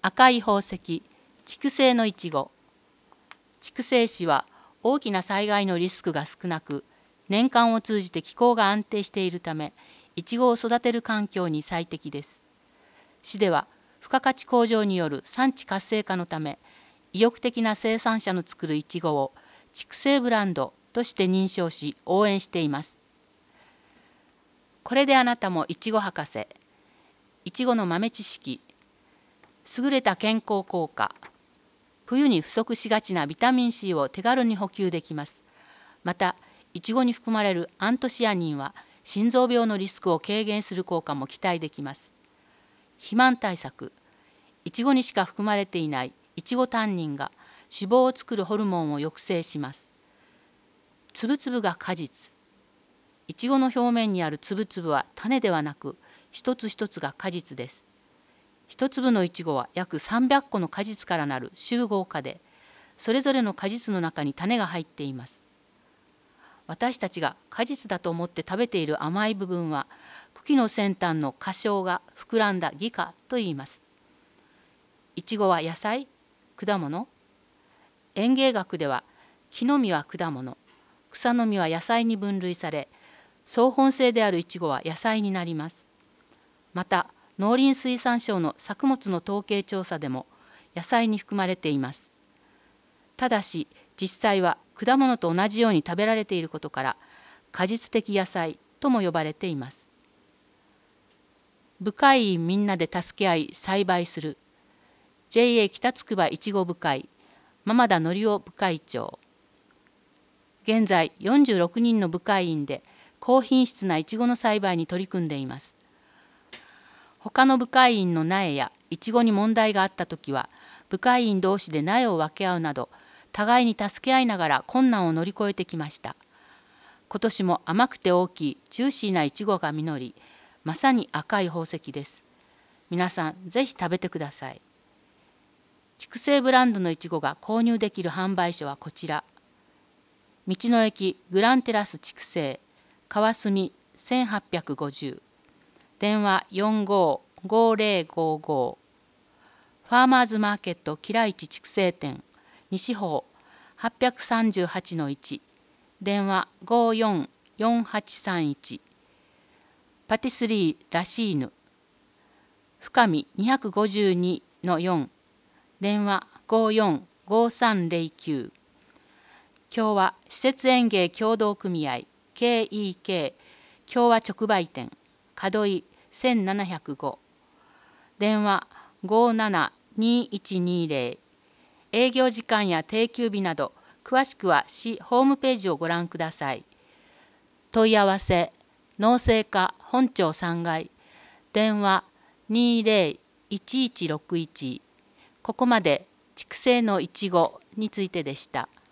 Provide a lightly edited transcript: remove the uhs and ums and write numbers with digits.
赤い宝石、畜生のイチゴ。筑西市は大きな災害のリスクが少なく、年間を通じて気候が安定しているため、イチゴを育てる環境に最適です。市では付加価値向上による産地活性化のため、意欲的な生産者の作るイチゴを筑西ブランドとして認証し応援しています。これであなたもイチゴ博士。イチゴの豆知識。優れた健康効果。冬に不足しがちなビタミン C を手軽に補給できます。また、イチゴに含まれるアントシアニンは心臓病のリスクを軽減する効果も期待できます。肥満対策。イチゴにしか含まれていないイチゴタンニンが脂肪を作るホルモンを抑制します。つぶつぶが果実。イチゴの表面にあるつぶつぶは種ではなく、一つ一つが果実です。一粒のイチゴは約300個の果実からなる集合果で、それぞれの果実の中に種が入っています。私たちが果実だと思って食べている甘い部分は、茎の先端の果小が膨らんだ擬果と言います。イチゴは野菜？果物？園芸学では、木の実は果物、草の実は野菜に分類され、草本性であるイチゴは野菜になります。また、農林水産省の作物の統計調査でも野菜に含まれています。ただし、実際は果物と同じように食べられていることから、果実的野菜とも呼ばれています。部会員みんなで助け合い栽培する。JA 北つくばいちご部会、間田則夫部会長。現在46人の部会員で高品質なイチゴの栽培に取り組んでいます。他の部会員の苗やイチゴに問題があったときは、部会員同士で苗を分け合うなど、互いに助け合いながら困難を乗り越えてきました。今年も甘くて大きいジューシーなイチゴが実り、まさに赤い宝石です。皆さん、ぜひ食べてください。筑西ブランドのイチゴが購入できる販売所はこちら。道の駅グランテラス筑西、川澄1850。電話455055。ファーマーズマーケットキライチ筑西店西方838-1。電話544831。パティスリーラシーヌ深見252-4。電話545309。共和施設園芸協同組合 KEK 共和直売店門井1705。電話572120。営業時間や定休日など詳しくは市ホームページをご覧ください。問い合わせ農政課本庁3階電話201161。ここまで筑西のいちごについてでした。